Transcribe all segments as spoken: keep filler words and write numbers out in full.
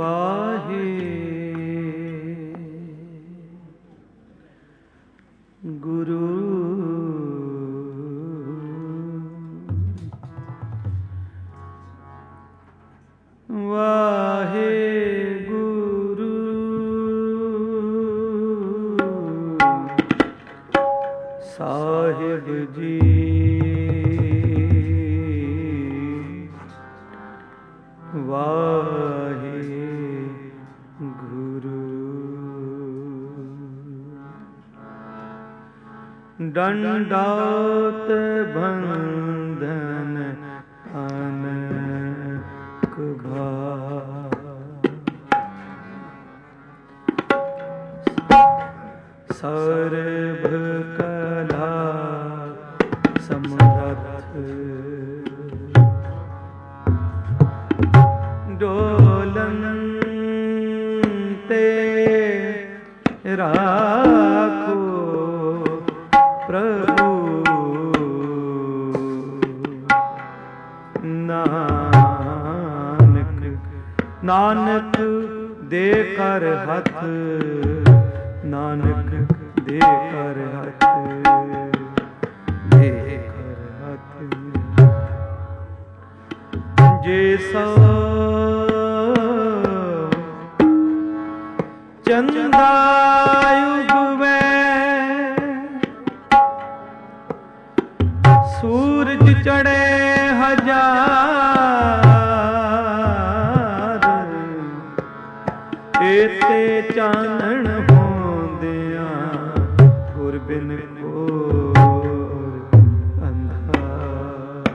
ਵਾਹੇ ਗੁਰੂ ਵਾਹਿਗੁਰੂ ਸਾਹਿਬ ਜੀ ਵਾਹਿਗੁਰੂ ਦੰਡਾਤ ਬੰਧਨ ਅਨਕ ਸਰਬ ਕਲਾ ਸਮਰੱਥ ਡੋਲਨ ਤੇ ਰਾਖੋ ਪ੍ਰਭੂ ਨਾਨਕ ਨਾਨਕ ਦੇ ਕਰ ਹੱਥ ਨਾਨਕ ਦੇ ਕਰ ਹੱਥ ਦੇ ਕਰ ਹੱਥ ਜੇ ਸੋ ਚੰਦਾ ਯੁਗ ਮੈਂ ਸੂਰਜ ਚੜੇ ਹਜ਼ਾਰ ਏਤੇ ਚਾਨਣ ਹੋਂਦਿਆਂ ਗੁਰ ਬਿਨ ਘੋਰ ਅੰਧਾਰ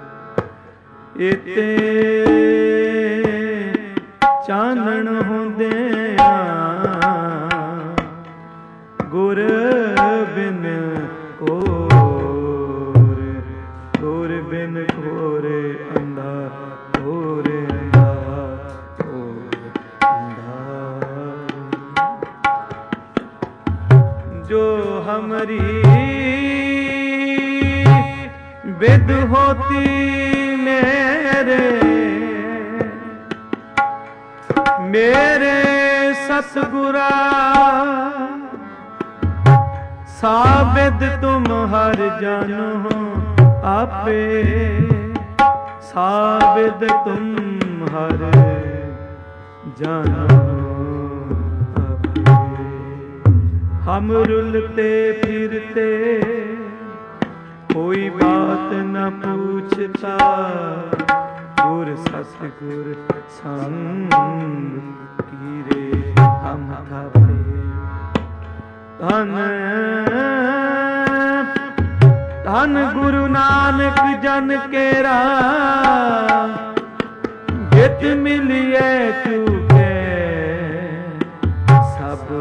ਏਤੇ ਚਾਨਣ ਹੋਂਦਿਆਂ ਗੁਰ ਬਿਨ ਘੋਰ ਗੁਰ ਬਿਨ ਘੋਰ ਅੰਧਾ ਘੋਰ ਅੰਧਾ ਘੋਰ ਅੰਧਾ ਜੋ ਹਮਰੀ ਵਿਦ ਹੋਤੀ ਮੇਰੇ ਮੇਰੇ ਸਤਿਗੁਰਾ ਸਾਬਿਦ ਤੁਮ ਹਰ ਜਾਨੋ ਆਪੇ ਸਾਬਿਦ ਤੁਮ ਹਰ ਜਾਨੋ ਆਪੇ ਹਮ ਰੁਲਤੇ ਫਿਰਤੇ कोई बात न पूछता गुर सतगुर संग कीरे हम थापे धन धन गुरु नानक जन केरा जित मिलिए चूके सब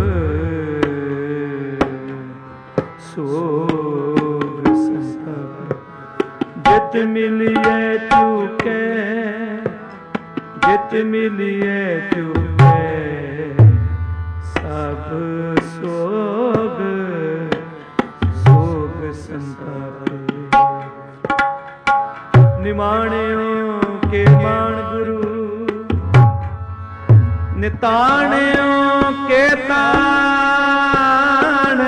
सो जित मिलिए चूके जित मिलिए चूके सब सोग सोग संतापे निमाणियों के मान गुरु निताणियों के ताण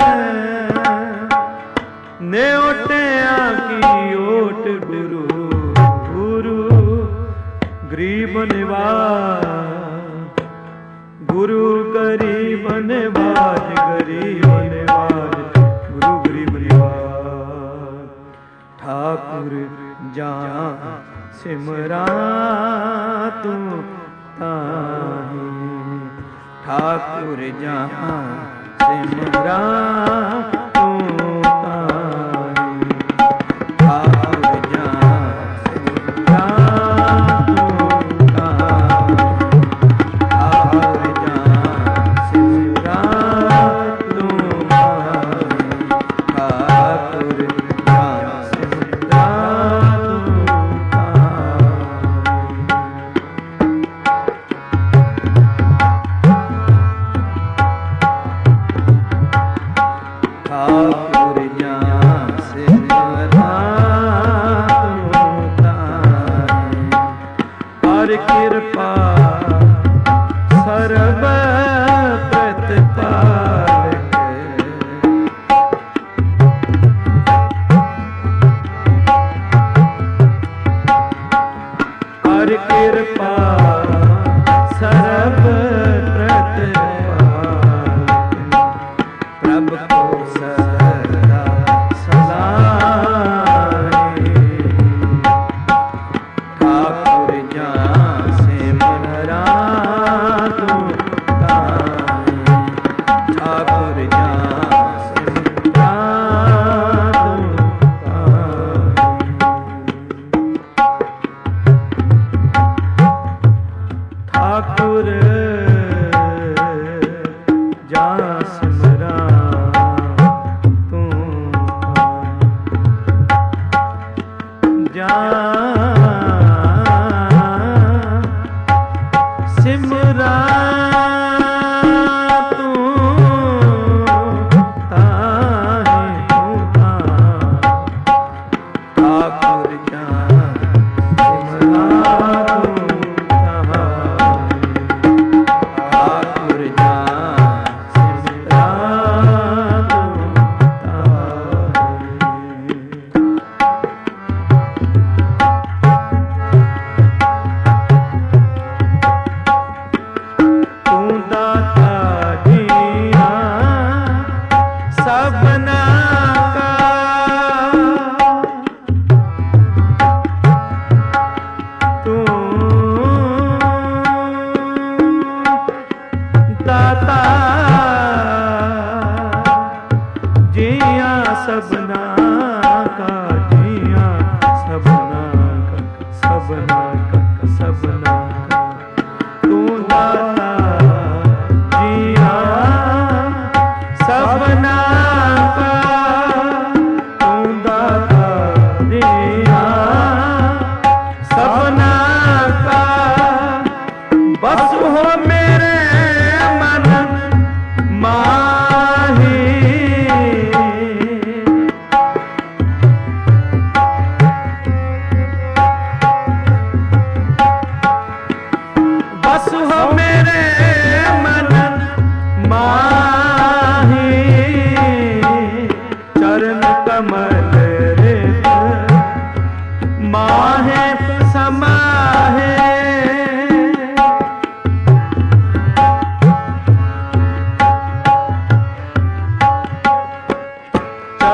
ने ओटिया की ओट गुरु गुरु गरीब निवाज गुरु गरीब निवाज गरीब निवाज गुरु गरीब निवाज ठाकुर जहाँ सिमरा तू ताही ठाकुर जहाँ सिमरा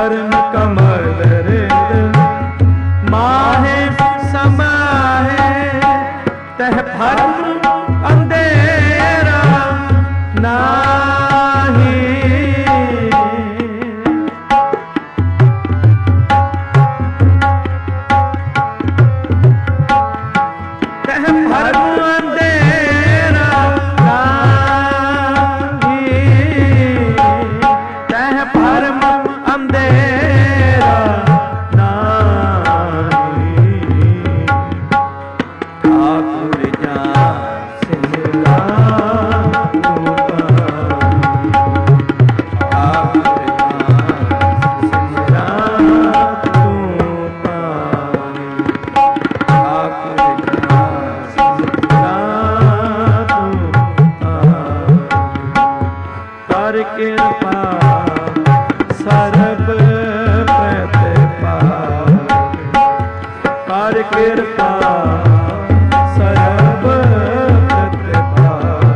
चरण कमल रित माहे समाहे तह भरम अंधेरा नाही तह भरम अंधेरा नाही तह भरम अंधेरा कृपा सर्व प्रतिपा कर कृपा सर्व प्रतिपा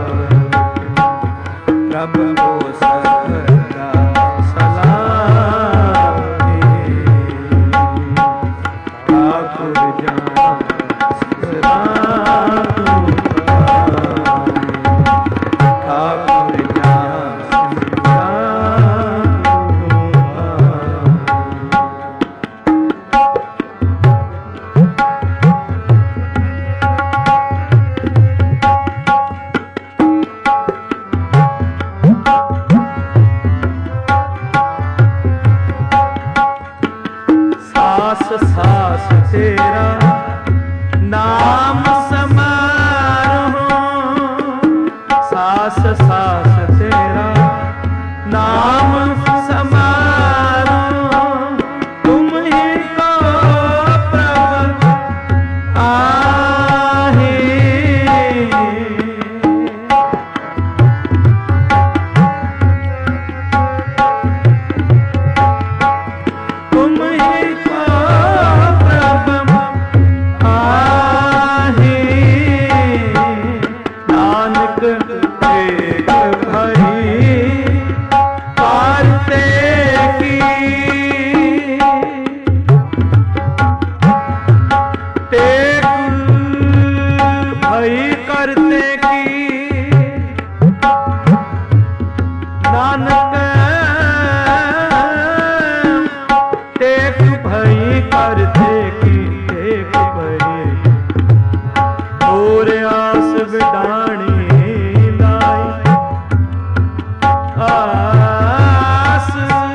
प्रभु को सदा सलाम ठाकुर जान ठाकुर सास सास तेरा नाम समारो सास सास तेरा नाम समारो तुम ही को प्रभु आहे तुम ही करते की नानक टेक भई करते की टेक भई और आस बिडाणी लाई आस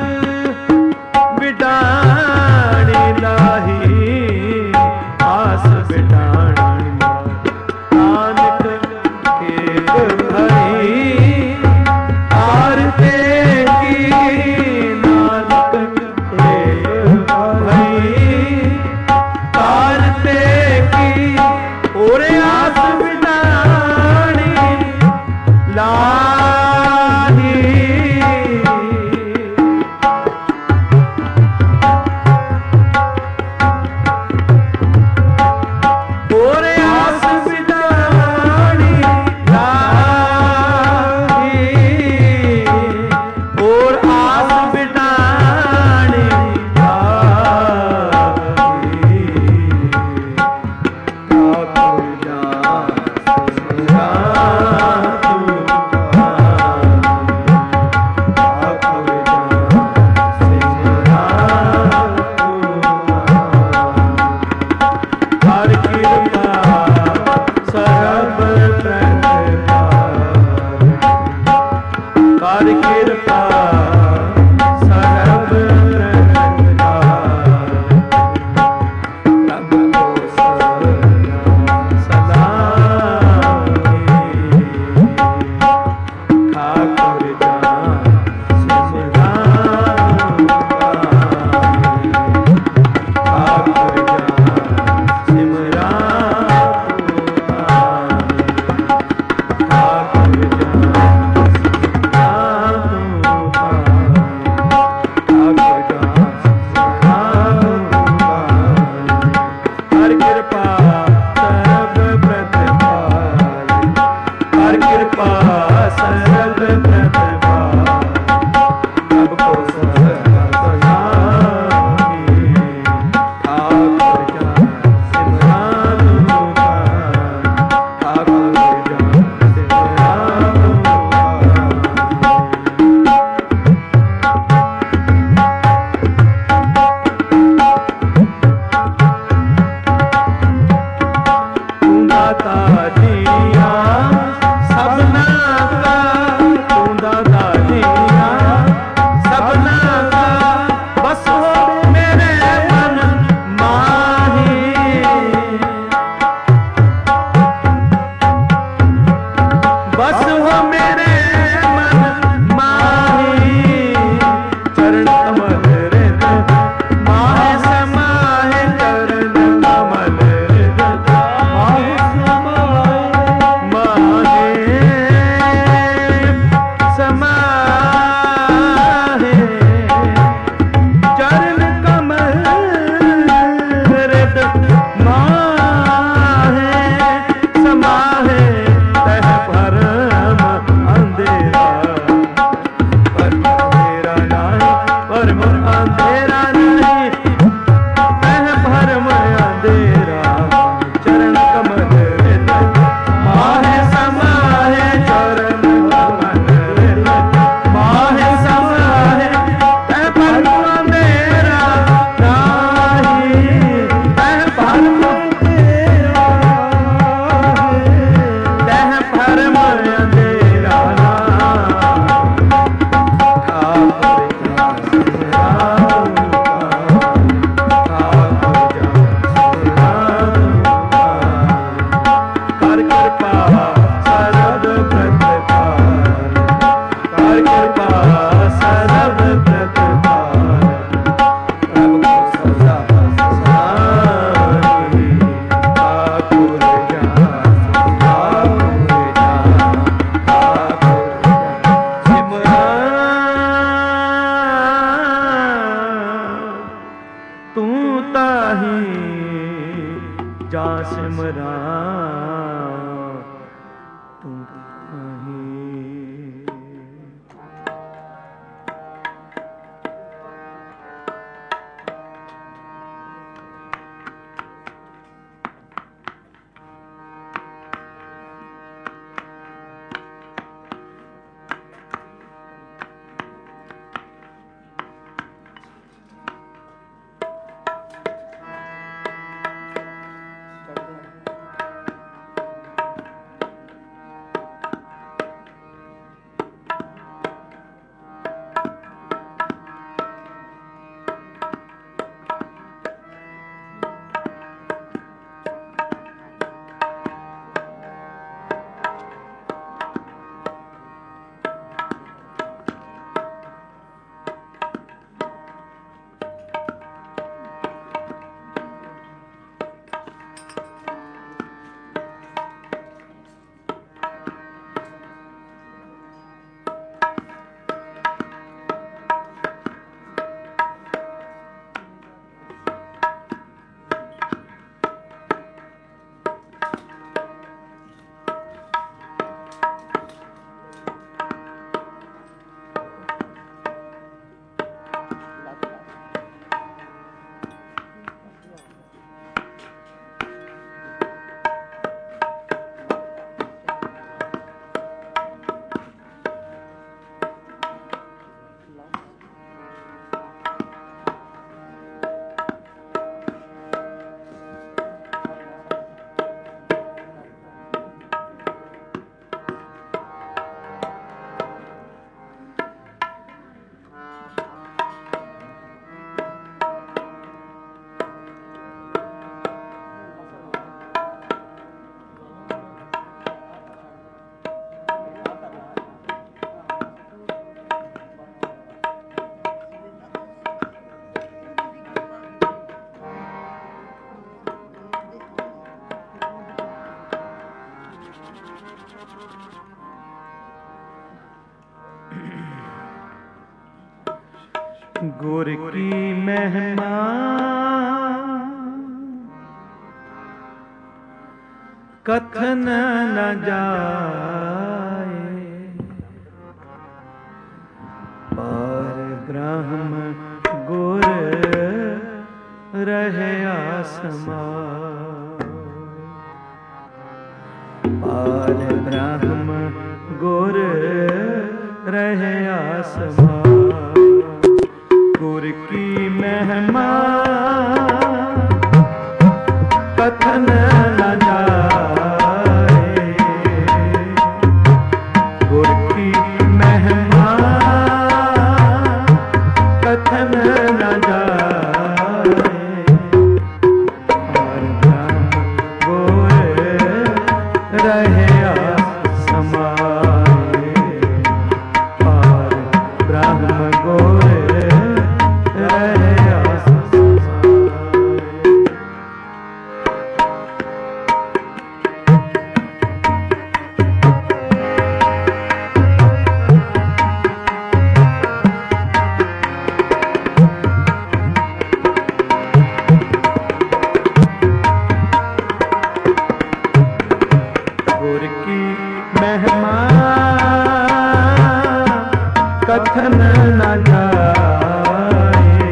बिडाणी लाई आस बिडाणी Oh सिमरा तुम नहीं। गुर की महिमा कथन न जाए, पर ब्रह्म गुर रहे आसमान। पर ब्रह्म गुर रहे आसमान। गुर की महिमा कथन न जाए, गुर की महिमा कथन न जाए, और ब्रह्म गुर रहे आसमान। और ब्रह्म गुर कथन न जाए,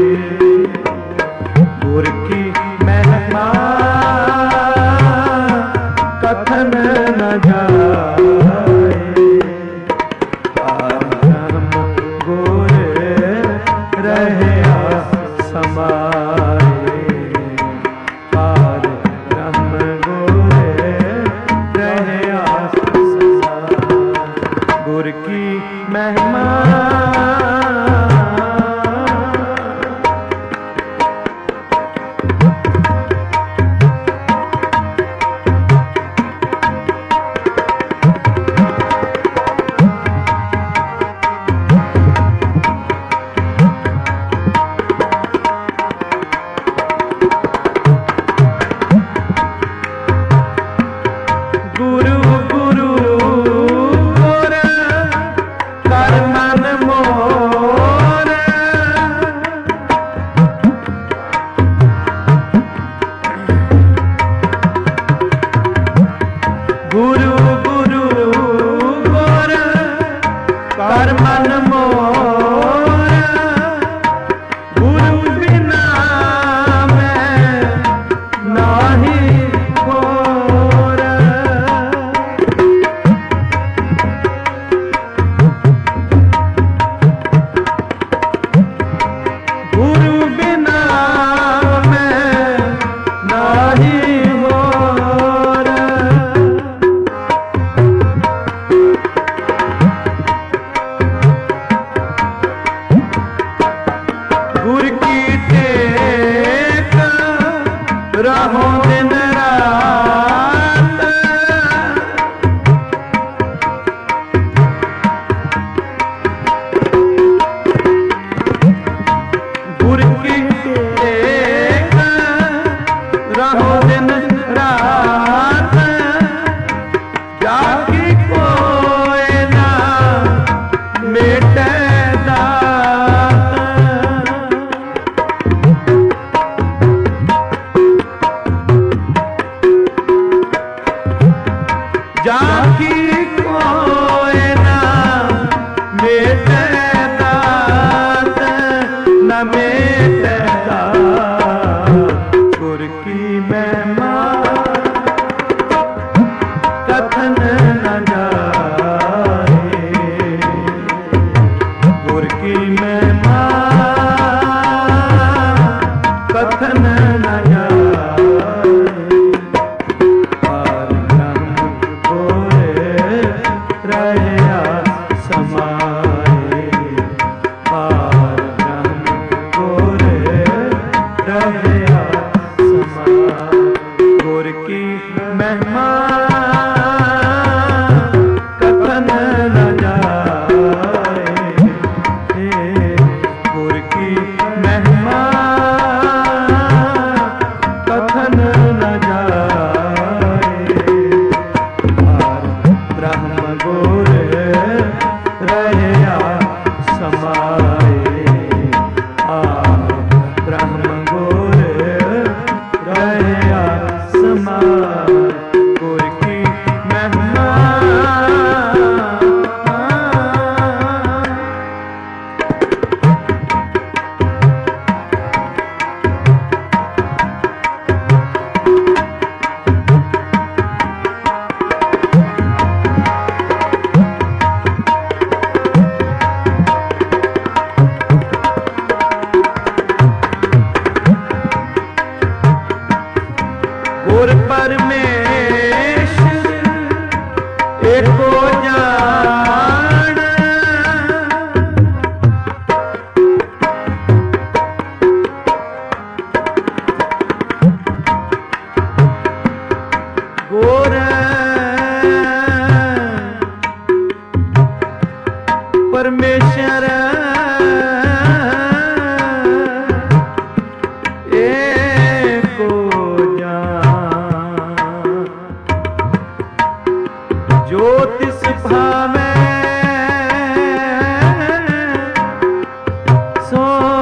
गुर की महिमा कथन न जाए, और ब्रह्म गुर रहे समाए। और ब्रह्म गुर रहे समाए। गुर की महिमा की महिमा कथन न जाए। पार ब्रह्म गोरे रहया समाए। पार ब्रह्म गोरे रहया समाए। गुर की महिमा कथन न जाए। गुर की महिमा कथन न जाए। पार ब्रह्म गुर रहया समाए। पार ब्रह्म गुर रहया समाए। गुर की महिमा गुर परमेश्वर एको जान। गुर परमेश्वर एको जो तिस भावै सो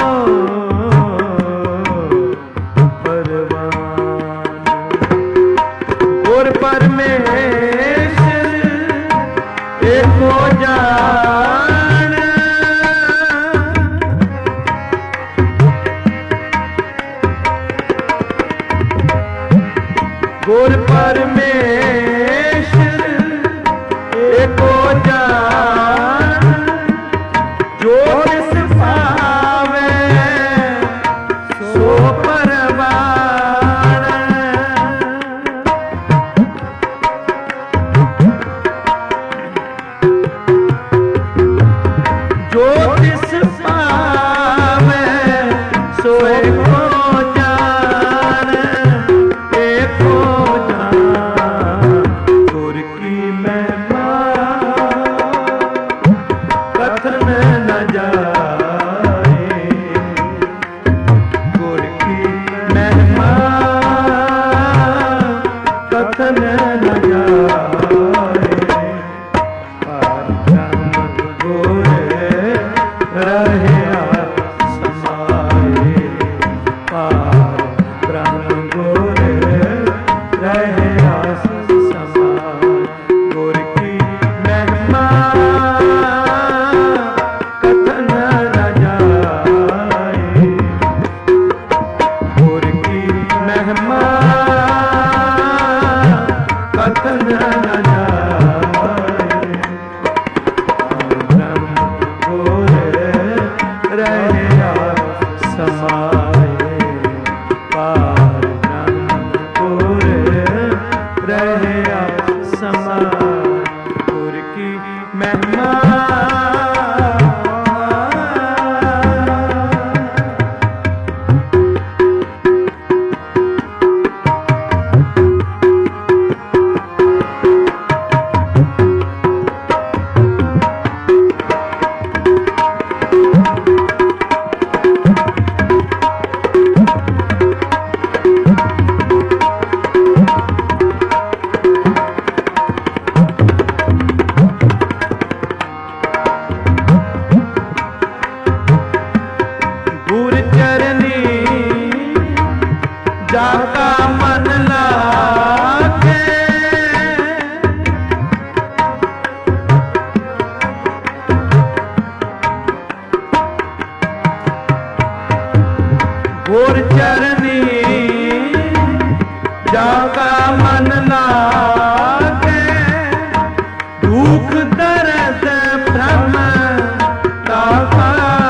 परवान। गुर परमेश्वर एको जान। गुर परमेश्वर एको जान। जो तिस भावै सो परवान। जो तिस भावै सो एको जान। एको जान। गुर की महिमा कथन न जाए। गुर की महिमा कथन न जाए। पार ब्रह्म गुर रहया समाए। पार ब्रह्म गुर रहया समाए। गुर की महिमा कथन न जाए। गुर की महिमा कथन न जाए। ब्रह्म गुर रहया समाए। पार ब्रह्म गुर रहया समाए। गुर की महिमा जाका मन लागे। गुर चरनी जाका मन लागे। दुख दर्द भ्रम ताका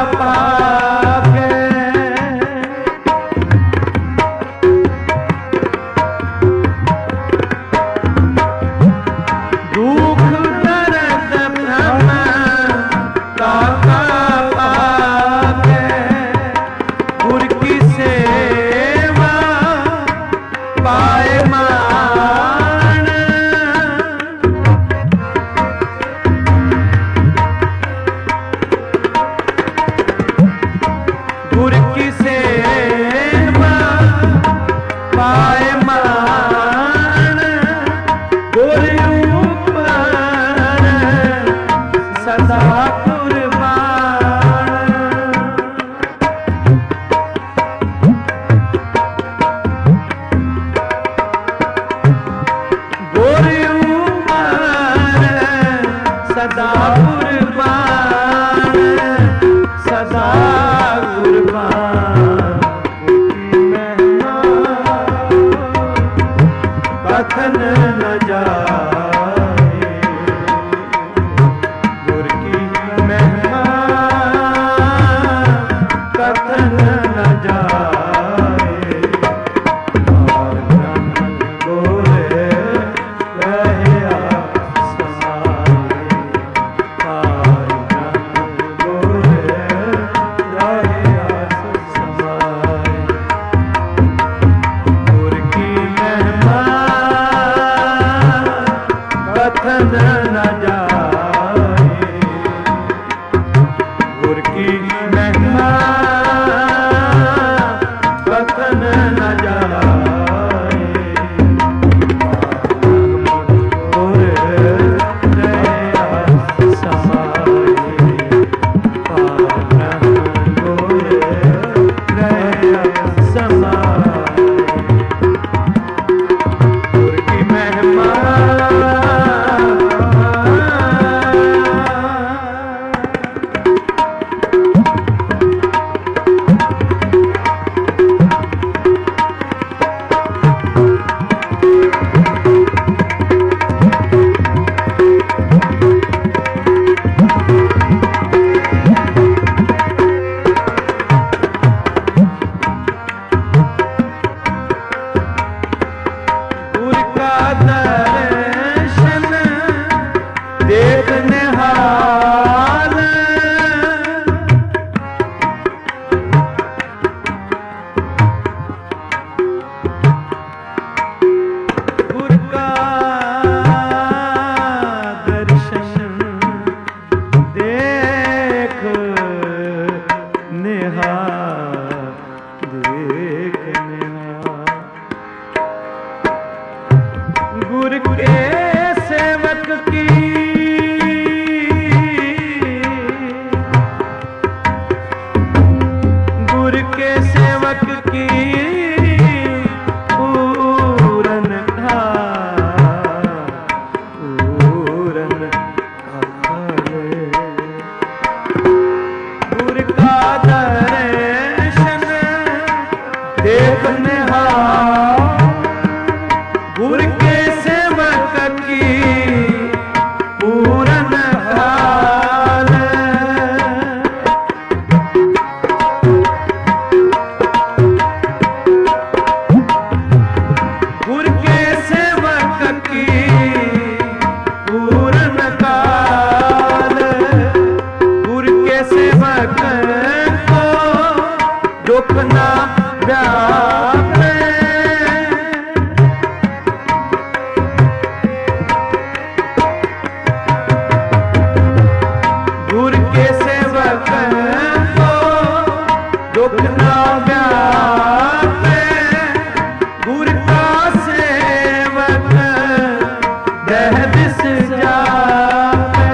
सदा कुर्बान की महिमा कथन न जाए गुर की महिमा कथन न जाए और ब्रह्म गोरे रहे समाए और ब्रह्म गोरे रहे समाए गुर की महिमा कथन न जाए गुर की महिमा कथन न जाए गुर रहे समाए गुर रहे समाए गुर की महिमा गुर का दर्शन देखने हाल गुर का दर्शन देख निहाल देख निहाल गुर के सेवक की गुर के सेवक की पूरन था पूरन अखले गुर का दर्शन देखने हाल गुर के सेवक की पूरन हाल गुर के सेवक की पूरन काल गुर के सेवक को दुख ना व्यापे गुर के सेवक को दुख ना व्यापे गुर का सेवक दह दिस जापे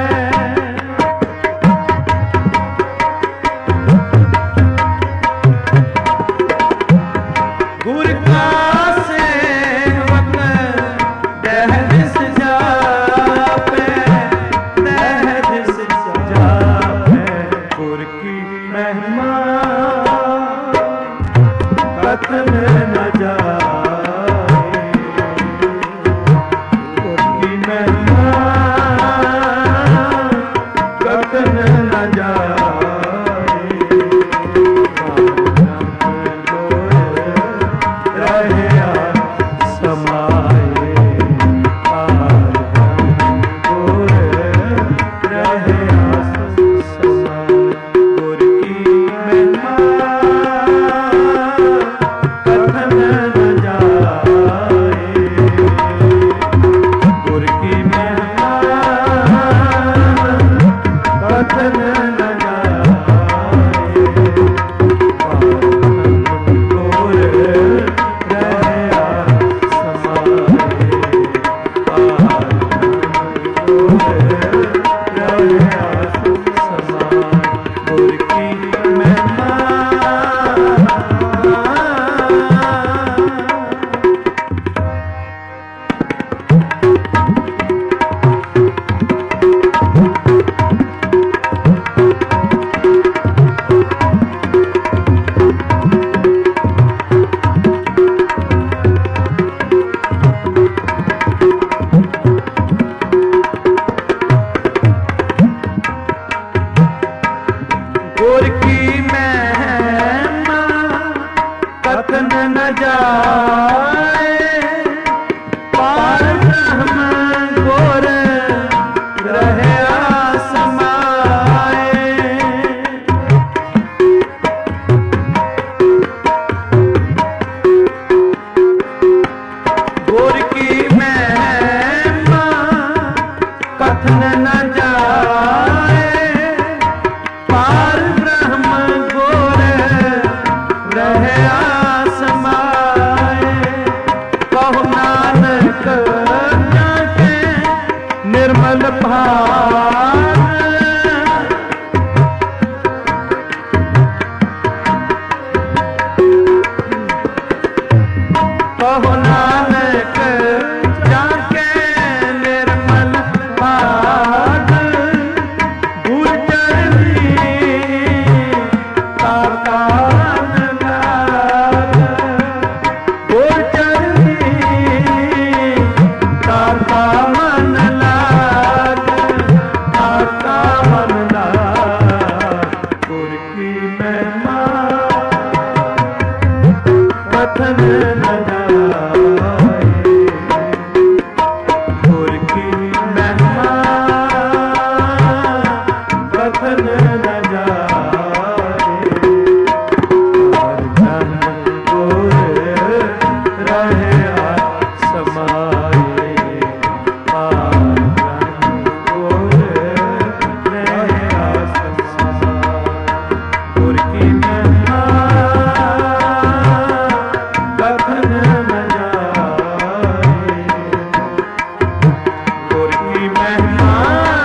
गुर का सेवक दह दिस जापे दह दिस जापे गुर की महिमा कथन न जाए गुर की महिमा कथन न जाए रहे समाए गुर रहे समाए गुर की पार ब्रह्म गोर रहया समाए। गोर की महिमा कथन न जाए, पार ब्रह्म गोर रहया समाए। कहो नानक जाके निर्मल भाव, कहो नानक जाके निर्मल भाव। गुर चरणी ताका मन लाग, गुर चरणी ताका मन लाग, ताका मन लाग। गुर की महिमा कथन न जाए, गुर की महिमा कथन न जाए। पार ब्रह्म गोर रहया समाए, पार ब्रह्म गोर रहया समाए। गुर की महिमा कथन न जाए, गुर की महिमा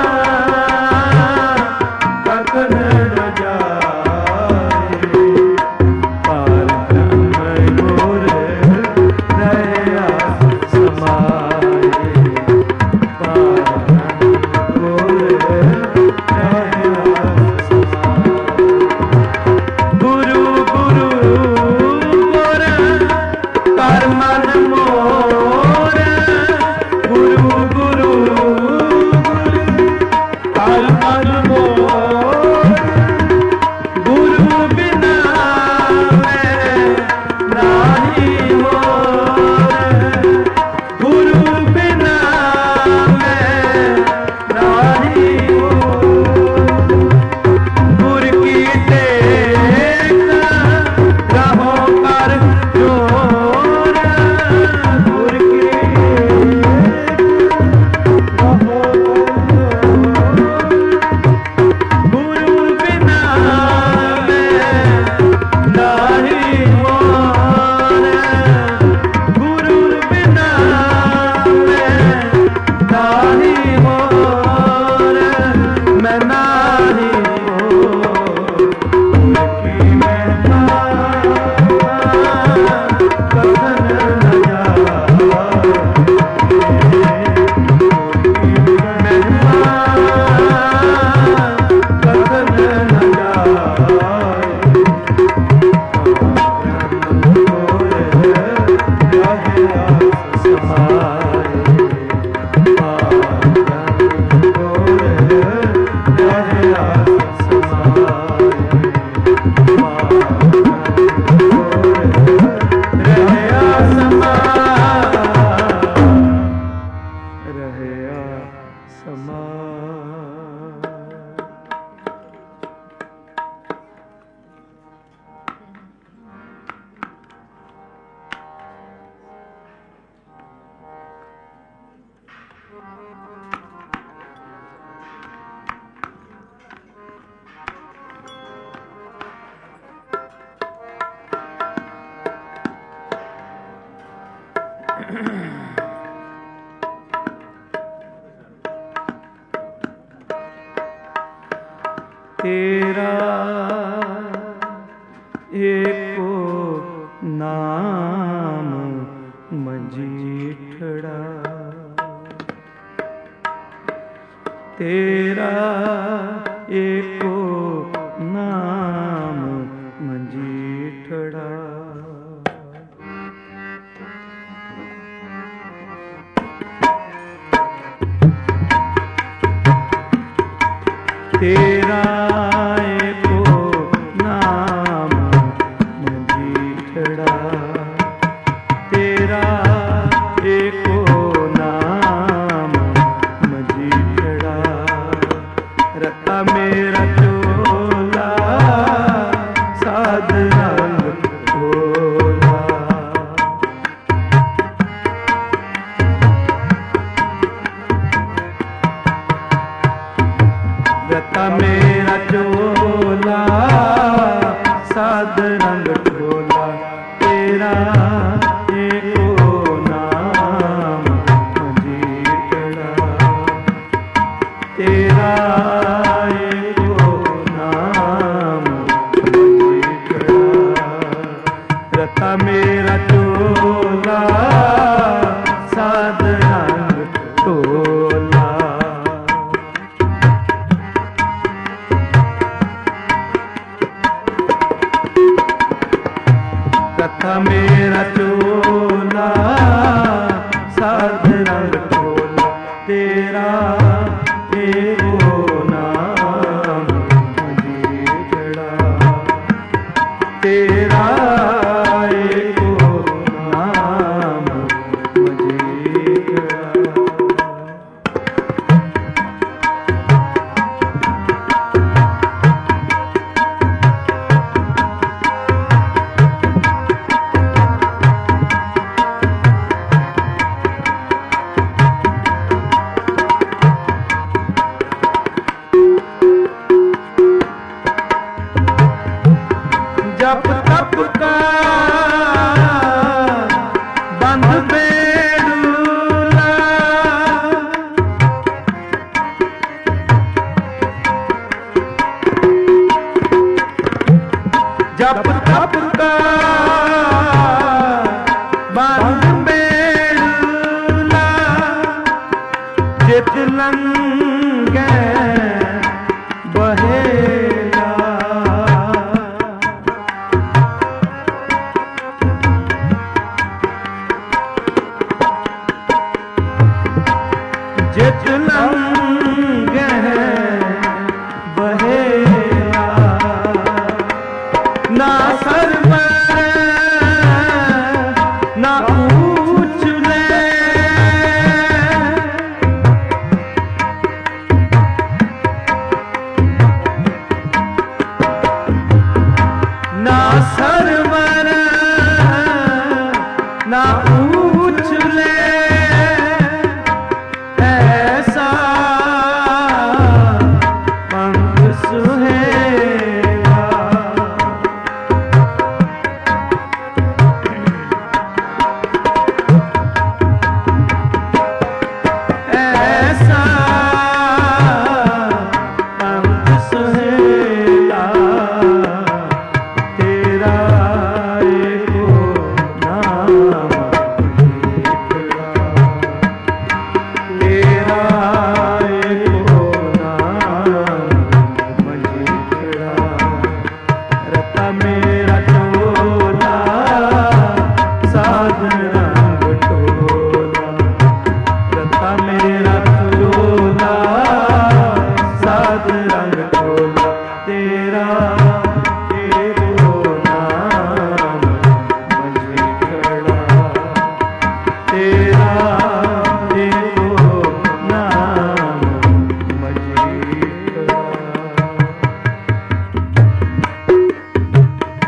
कथन न जाए। पार ब्रह्म गोर रहया समाए, पार ब्रह्म गोर रहया समाए। गुरु गुरु गोर कर मन मोर, गुरु गुरु कर मन मोर। गुरु बिना मैं नाही मोर, गुरु बिना मैं नाही मोर। गुर की टेक रहो कर जोर, गुर की रहो कर जोर। गुरु बिना मैं नाही मोर, गुरु बिना मैं नाही मोर, मैं नाही मोर। गुर की महिमा कथन न जाए, गुर की महिमा कथन न जाए। ब्रह्म गोर रहया समाए, पार ब्रह्म गोर रहया समाए, पार ब्रह्म गोर रहया समाए, रहया समाए। तेरा एको नाम मजीठड़ा, तेरा एको नाम मजीठड़ा। तेरा रता मेरा चोला साध रंग टोला तेरा एको नाम मजीठड़ा तेरा एको नाम मजीठड़ा। जप तप का बंध बेड़ूला जप तप का बंध बेड़ूला चित लंगे बहेला जित लंगे बहेला ना सरवर ना ऊंच ले ना सरवर ना ऊंच ले ऐसा पंथ सुहेला ऐसा पंथ सुहेला तेरा एको नाम मजीठड़ा तेरा एको नाम मजीठड़ा रता मेरा चोला साध रंग टोला रता मेरा चोला साध रंग टोला तेरा एको नाम मजीठड़ा तेरा एको नाम मजीठड़ा।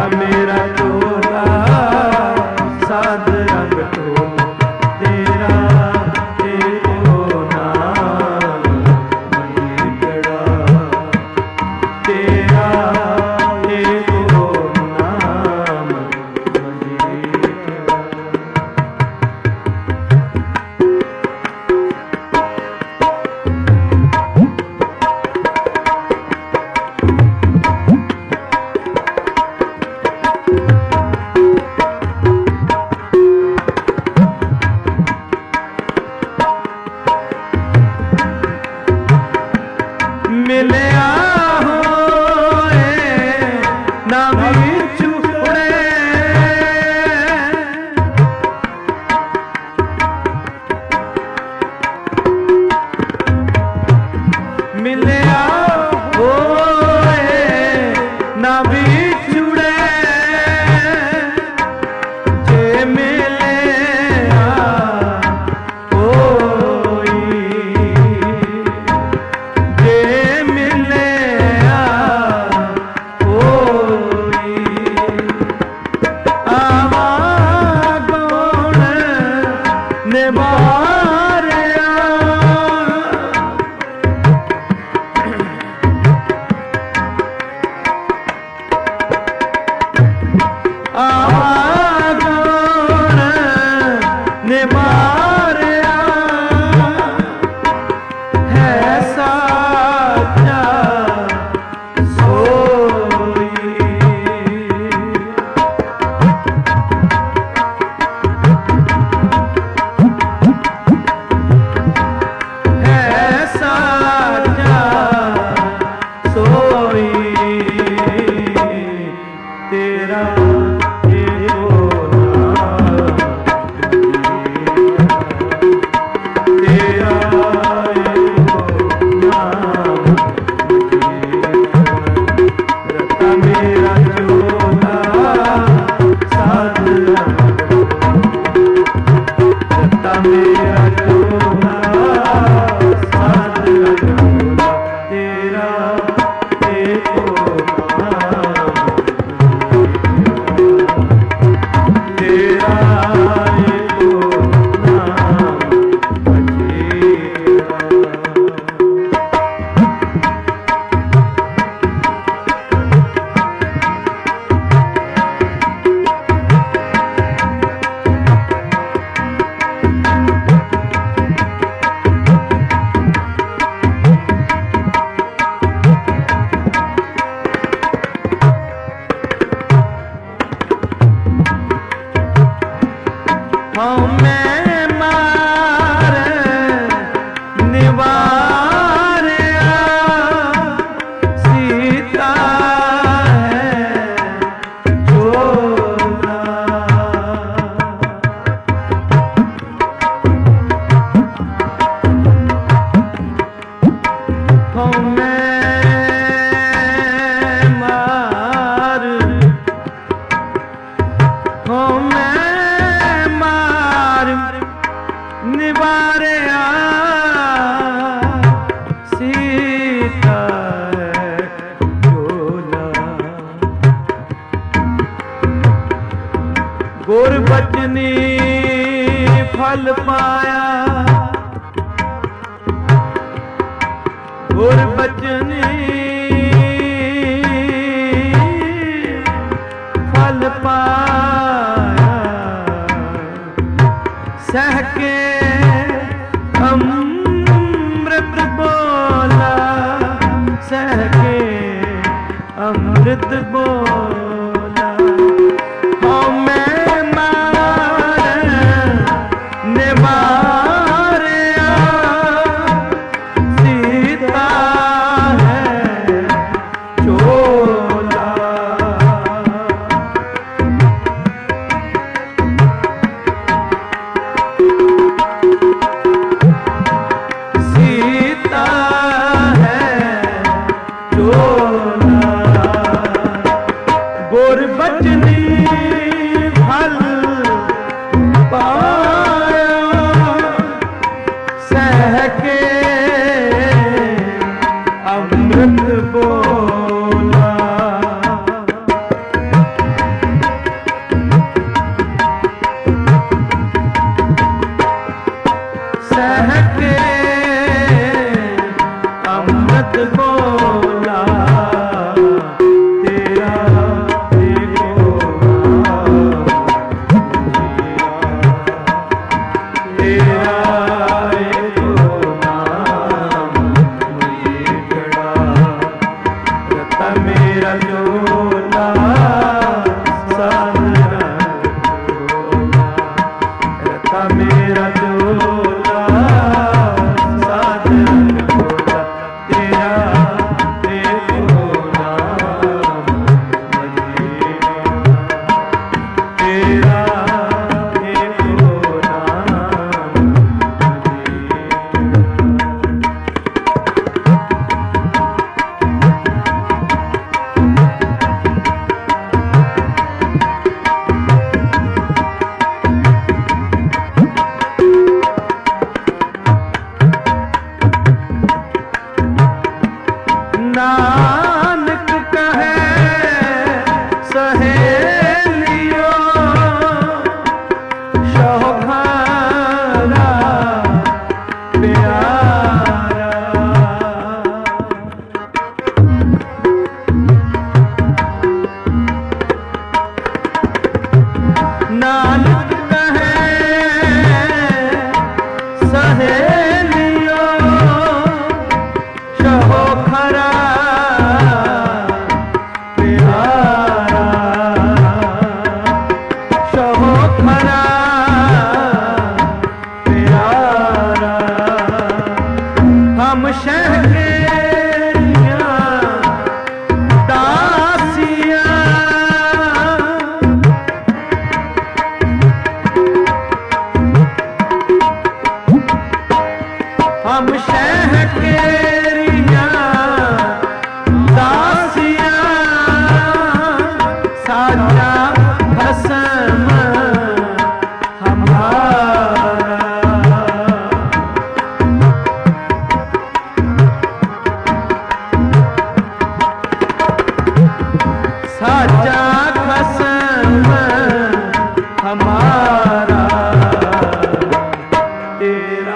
मेरा चोला साध रंग टोला तेरा एको नाम महीकड़ा तेरा एको नाम महीकड़ा। मिलया होए ना बिछुड़े मिलया होए ना बिछुड़े जे मिलया होई जे मिलया होई आवागुण निवारया आवागुण निवारया है साचा सोई है साचा सोई तेरा एको नाम तेरा एको नाम रता मेरा चोला साध रता मेरा चोला साध तेरा एको नाम तेरा एको नाम महीकड़ा। हमें मार निवारया सीता है चोला हमें मार हमें मार निवारया सीता है चोला गुर बचनी फल पाया गुर बचनी फल पाया सह के अमृत बोला सह के अमृत बोला हमें मार निवारया सीता है चोला सीता है चोला गुर बचनी फल पाया सह के अमृत बोला नानक कहे सहेलियो सहो खरा प्यारा सहो खरा प्यारा हम शह के हम शह केरिया दासिया साचा खसम हमारा साचा खसम हमारा तेरा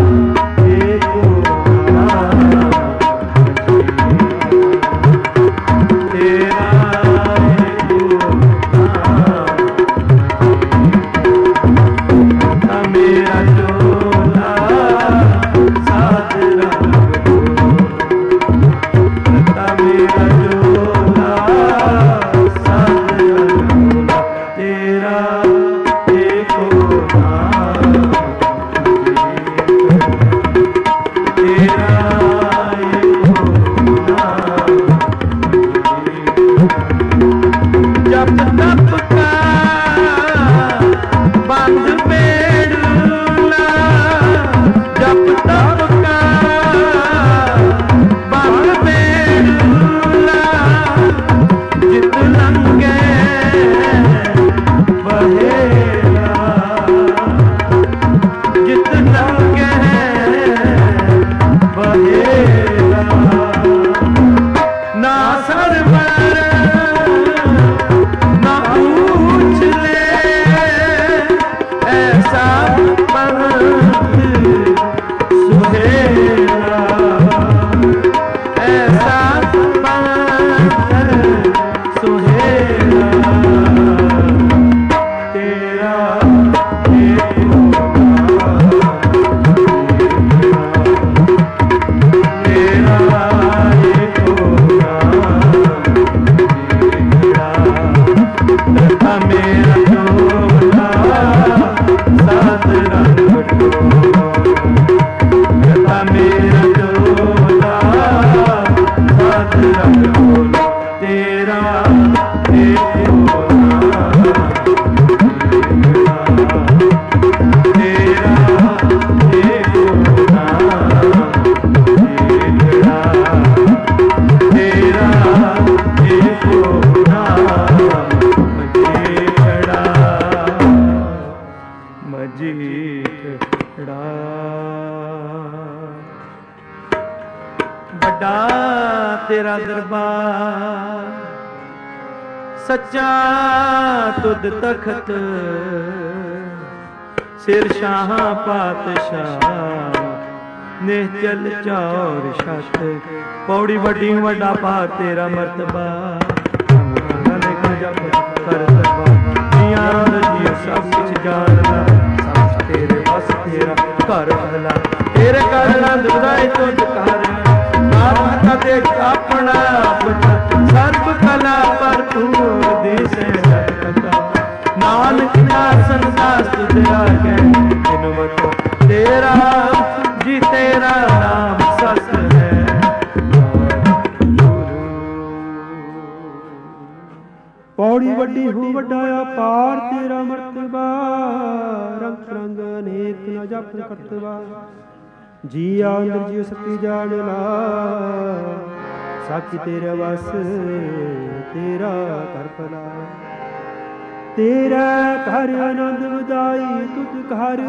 तेरा दरबार सच्चा तुद तखत सिर शाह पातशाह निश्चल चौर छत पौड़ी वड्डी वड्डा पार तेरा मर्तबा सब कुछ जानना सब तेरे बस तेरा घर भला तेरे घर नंद उदाई तुझ कर देख अपना सर्व कला भरपूर दिस नानक दासन दास तुझा के तेरा जी तेरा नाम सस है। पौड़ी वड्डी हो वड्डा पार तेरा मर्तबा रंग रंग अनेक न जप करतवा जी आंद्र जी सती जान ला साखी तेरा वस तेरा कर भला तेरा घर आनंद वधाई तुझ घर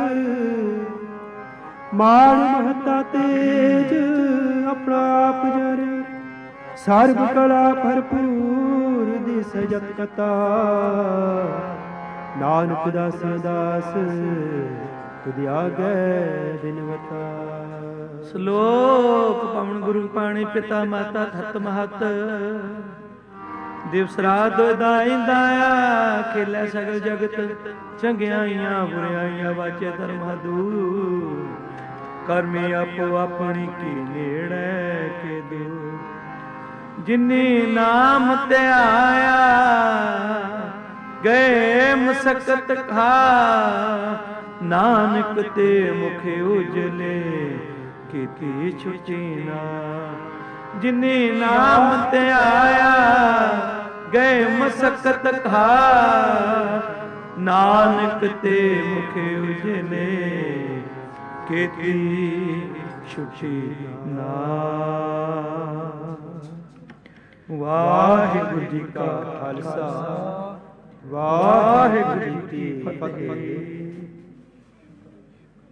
मान महता तेज अपना आप जरे सर्व कला भरपूर दिस जत कथा नानक दास दास तुझ आगे बिनवता। श्लोक पवन गुरु पाणी पिता माता धत महत ਦਿਵਸ ਰਾਤ ਦੋਇਦਾਈ ਦਾਇਆ ਖੇਲੇ ਸਗਲ ਜਗਤ ਚੰਗਿਆਈਆਂ ਬੁਰਿਆਈਆਂ ਵਾਚੇ ਧਰਮ ਹਦੂ ਕਰਮੀ ਆਪੋ ਆਪਣੀ ਕੀ ਨੇੜੇ ਕੇ ਦੂ ਜਿਨੀ ਨਾਮ ਤੇ ਆਇਆ ਗਏ ਮਸਕਤ ਖਾ ਨਾਨਕ ਤੇ ਮੁਖ ਉਜਲੇ ਕੀਤੀ ਛੁਟੀ ਨਾ ਜਿਨੀ ਨਾਮ ਤੇ ਆਇਆ ਗਏ ਮਸਕਤ ਖਾ ਨਾਨਕ ਤੇ ਮੁਖ ਉਜਲੇ ਕੀਤੀ ਛੁਟੀ ਨਾ। ਵਾਹਿਗੁਰੂ ਜੀ ਕਾ ਖਾਲਸਾ ਵਾਹਿਗੁਰੂ ਜੀ ਕੀ ਫਤਿਹ।